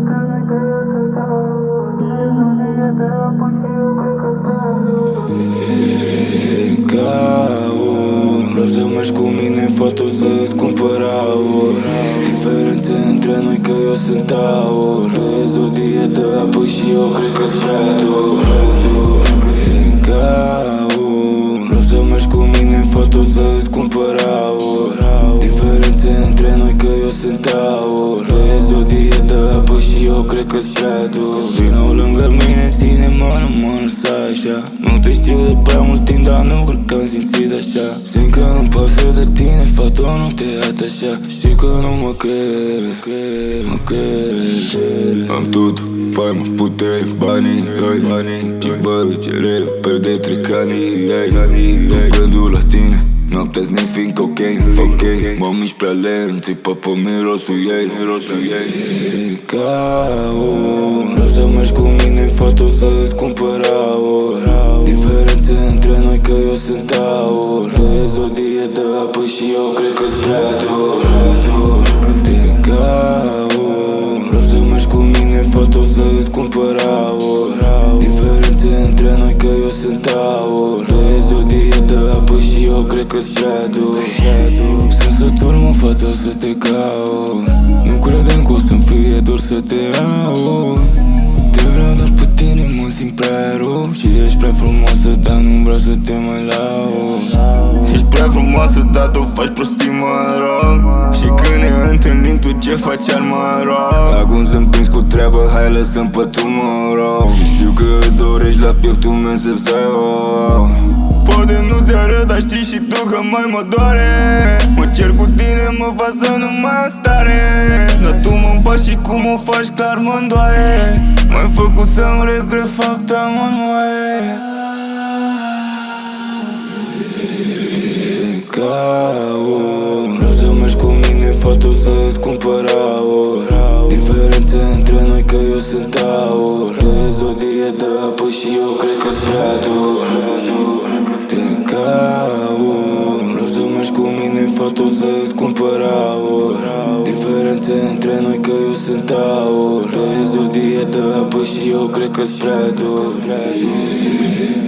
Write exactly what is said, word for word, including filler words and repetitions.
Te caut, vreau să mergi cu mine, fată, să-ți cumpăr aur. Diferențe între noi că eu sunt aur. Tu ești o dietă, apă și eu cred că-s prea dur. Te caut, vreau să mergi cu mine, fată, să-ți cumpăr aur. Diferențe între noi că eu sunt aur. Tu ești o dietă, apă și eu cred că-s prea dur. Vino lângă mine, ține-mă, nu mă lăsa așa. Nu te știu de prea mult timp, dar nu cred că am simțit așa. Simt că îmi pasă de tine, fată, nu te atașa. Știi că nu mă crezi, mă crezi. Am tot, faimă, putere, banii, ei. Și văd ce reu, pe trec anii, ei. Nu gândul la tine, noaptea sniffing cocaine, ok. Mă mișc prea lent, țipă pe mirosul ei. Te caut, vreau să mergi cu mine, fată, să-ți cumpăr aur. Diferențe între noi că eu sunt aur. Tu ești o dietă, apă și eu cred că-s prea dur. Te caut, vreau să mergi cu mine, fată, să-ți cumpăr aur. Diferențe între noi că eu sunt aur. Tu ești o dietă, apă și eu cred că-s prea dur. Sunt sătul, mă, fată, să te caut. Nu credem că o să-mi fie dor să te iau. Te vreau doar pe tine, mă simt prea rău. Și ești prea frumoasă, dar nu vreau să te mai laud. Ești prea frumoasă, dar tu faci prostii, mă rog. Și când ne întâlnim, tu ce faci, ar mă rog. Acum sunt prins cu treabă, hai lăsăm pe tu, mă rog. Și știu că îți dorești la pieptul meu să stai, oh. Poate nu ți arăt, dar știi și tu că mai mă doare. Mă cer cu tine, mă fac să nu mai am stare. Dar tu mă împaci și cum o faci, clar mă-mi doare. M-ai făcut să-mi regret fapta, mă înmoaie. Te caut, vreau să mergi cu mine, fată, să-ți cumpăr aur. Diferențe între noi că eu sunt aur. Tu ești o dietă, apă și eu cred că-s prea dur. Te caut, vreau să mergi cu mine, fată, să-ți cumpăr aur. Diferențe între noi că eu sunt aur. Tu ești o dietă, apă și eu cred că-s prea dur.